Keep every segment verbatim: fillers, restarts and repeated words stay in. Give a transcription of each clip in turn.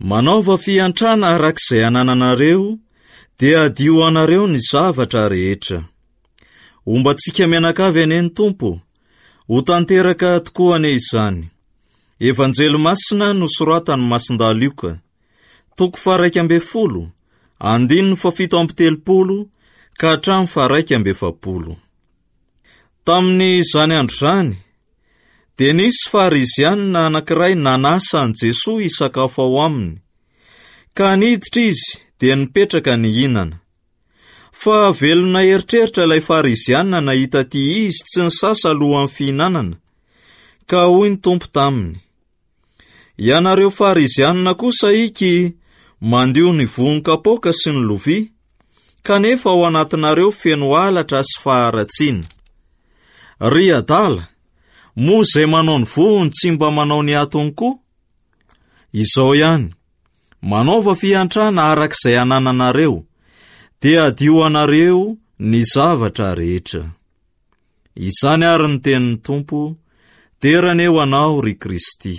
Manaova fiantrana arak'izay anananareo, dia adio anareo ny zavatra rehetra. Ombantsika mianakavy ane ny Tompo, ho tanteraka tokoa ane izany. Evanjely masina nosoratany Masindaluka, toko faraika ambe folo, andininy fafito amby telopolo, ka hatramy faraika ambe efapolo. Tamin'ny zany andro zany, dia nisy Farizianina anankiray nanasa an Jesosy hisakafo ao aminy, ka niditra izy dia nipetraka nihinana. Fa velona eritreritra ilay Farizianina nahita ty izy tsy nisasa alohan'ny fihinanana, ka hoy ny Tompo taminy, ianareo Farizianina kosa iky mandio ny vonin-kapoaka sy ny lovia, kanefa ao anatinareo feno halatra sy faharatsiana. Ry adala, moa izay manao ny vohony tsy mba manao ny atony koa? Izao ihany, manaova fiantrana arak'izay anananareo, dia adio anareo ny zavatra rehetra. Izany ary ny tenin'ny Tompo, teraneo anao ry Kristy.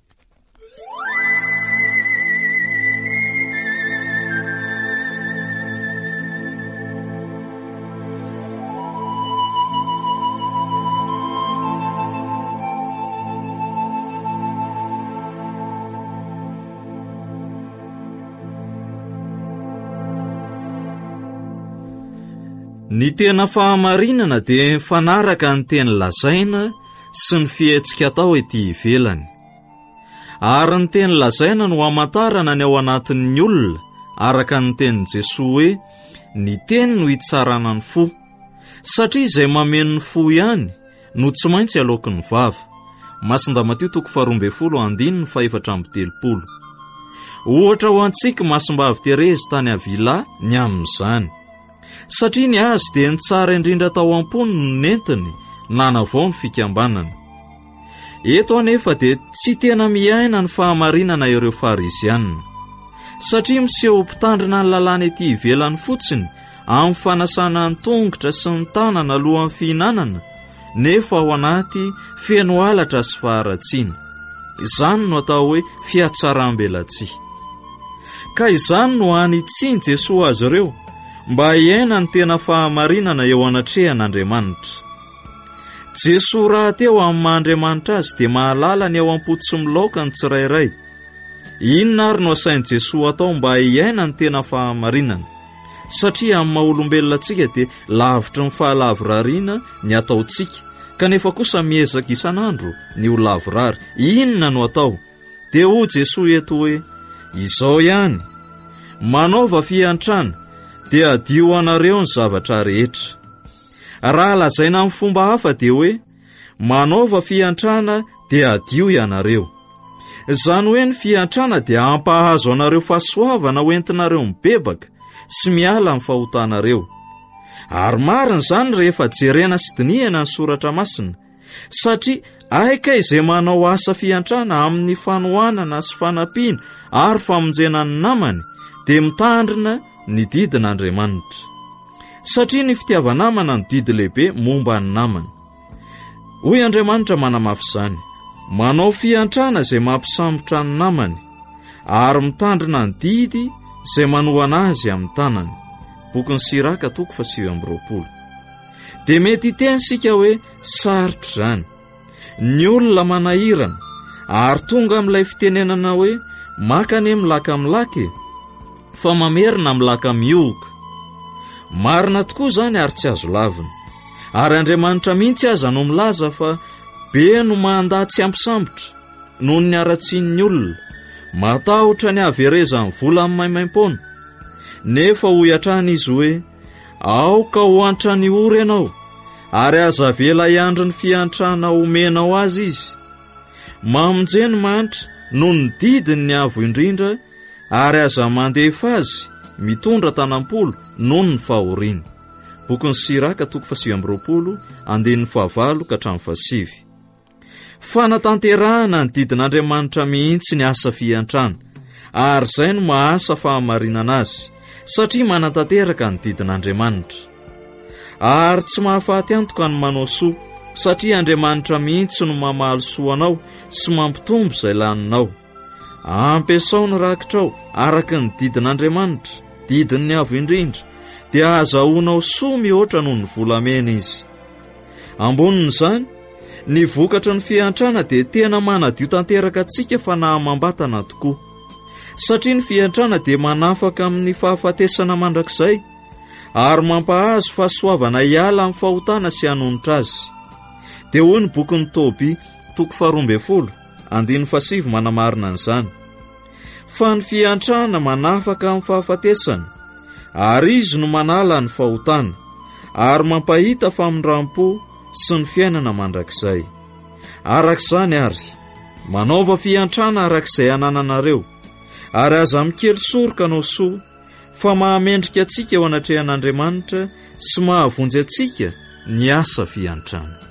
Ny tena fahamarinana dia fanaraka ny teny lazaina sy ny fihetsika atao ety ivelany. Ary ny teny lazaina no hamantarana ny ao anatin'ny olona araka ny teny Jesosy hoe ny teny no hitsarana ny fo, satria izay mameno ny fo ihany no tsy maintsy aloky ny vava. Masin-Mateo toko faharoambe folo andininy faefatra amby telopolo. Ohatra ho antsika Masimbavy Terezy tany Avila ny amin'izany. Satria ny azy dia ny tsara indrindra tao am-pony no nentiny nanavao ny fikambanana. Eto anefa dia tsy tena miaina ny fahamarinana ireo Farizianina, satria miseho mpitandrina ny lalàna ety ivelany fotsiny amin'ny fanasana ny tongotra sy ny tanana alohan'ny fihinanana, nefa ao anaty feno halatra sy faharatsiana. Izany no atao hoe fiatsaram-belatsia. Ka izany no anitsiny Jesosy azy ireo, mba hiaina ny tena fahamarinana eo anatrehan'Andriamanitra. Jesosy raha teo amin'ny mahandriamanitra azy dia mahalala ny ao am-potso milaoka ny tsirairay. Inona ary no asain'i Jesosy atao mba hiaina ny tena fahamarinana? Satria amin'ny maha-olombelona antsika dia lavitra ny fahalavrariana ny ataontsika, kanefa kosa miezaka isanandro ny ho lavrary. Inona no atao? Dia hoy Jesosy eto hoe, izao ihany, manaova fiantrana, dia adio anareo ny zavatra rehetra. Raha lazaina amin'ny fomba hafa dia hoe, manaova fiantrana dia adio ianareo. Izany hoe ny fiantrana dia ampahazo anareo fahasoavana hoentinareo mibebaka sy miala amin'ny fahotanareo. Ary marina izany rehefa jerena sy dinihana ny soratra masina, satria aika izay manao asa fiantrana amin'ny fanohanana sy fanampiana ary famonjena ny namany dia mitandrina ny didin'Andriamanitra. Satria ny fitiavanamana ny didy lehibe momba ny namany. Hoy Andriamanitra manamafy izany, manao fiantrana izay mampisambotra ny namany, ary mitandrina ny didy izay manohana azy amin'ny tanany. Bokin'ny Siraka toko faha amby roapolo. Dia mety hiteny sika hoe sarotra izany. Ny olona manahirana, ary tonga amin'ilay fitenenana hoe makane milaka milaka, fa mamerina milaka mioka. Marina tokoa izany ary tsy azo lavina. Ary Andriamanitra mihitsy aza no milaza fa be no mandatsy ampisambotra noho ny aratsian'ny olona, matahotra ny averezan'ny vola amin'ny maimaim-pona. Nefa hoy hatrany izy hoe, aoka ho antra ny ora ianao, ary aza vela iandro ny fiantrana omenao azy izy. Mamonjeny mantra noho ny didiny ny avo indrindra, ary aza mandefa azy mitondra tanam-polo noho ny fahoriana. Bokin'ny Siraka toko faha amby roapolo andininy fahavalo ka hatramin'ny fahasivy. Fanatanterahana ny didin'Andriamanitra mihitsy ny asa fiantrana, ary izay no mahasa fahamarinana azy, satria manatanteraka ny didin'Andriamanitra. Ary tsy mahafaty antoka ny manao soa, satria Andriamanitra mihitsy no mamaly soa anao sy mampitombo izay laninao. ampiasao ny rakitrao araka ny didin'Andriamanitra, didin'ny avo indrindra, dia azahoanao soa mihoatra noho ny volamena izy. Ambonin'izany, ny vokatra ny fiantrana dia tena manadio tanteraka antsika fa nahamambatana tokoa. Satria ny fiantrana dia manafaka amin'ny fahafatesana mandrakizay, ary mampahazo fahasoavana hiala amin'ny fahotana sy hanonitra azy. Dia hoy ny bokin'ny Tobia toko faharoa ambin'ny folo andiny fahasivy manamarina an'izany. Fa ny fiantrana manafaka amin'ny fahafatesana, ary izy no manala ny fahotana, ary mampahita famindram-po sy ny fiainana mandrakizay. Arak'izany ary, manaova fiantrana arak'izay anananareo, ary aza mikely soroka no soa, fa mahamendrika atsika eo anatrehan'Andriamanitra sy mahavonjy atsika ny asa fiantrana.